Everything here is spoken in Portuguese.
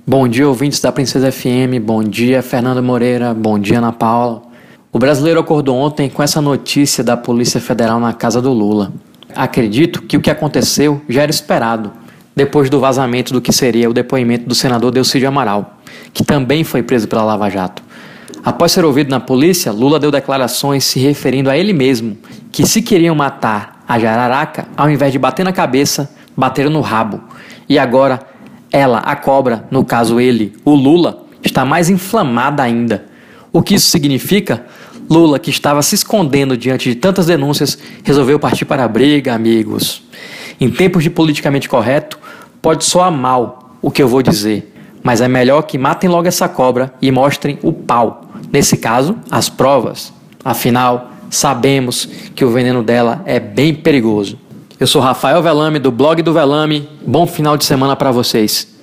Bom dia, ouvintes da Princesa FM, bom dia, Fernando Moreira, bom dia, Ana Paula. O brasileiro acordou ontem com essa notícia da Polícia Federal na casa do Lula. Acredito que o que aconteceu já era esperado, depois do vazamento do que seria o depoimento do senador Delcídio Amaral, que também foi preso pela Lava Jato. Após ser ouvido na polícia, Lula deu declarações se referindo a ele mesmo, que se queriam matar a jararaca, ao invés de bater na cabeça, bateram no rabo. E agora, ela, a cobra, no caso ele, o Lula, está mais inflamada ainda. O que isso significa? Lula, que estava se escondendo diante de tantas denúncias, resolveu partir para a briga, amigos. Em tempos de politicamente correto, pode soar mal o que eu vou dizer, mas é melhor que matem logo essa cobra e mostrem o pau. Nesse caso, as provas. Afinal, sabemos que o veneno dela é bem perigoso. Eu sou Rafael Velame, do blog do Velame. Bom final de semana para vocês.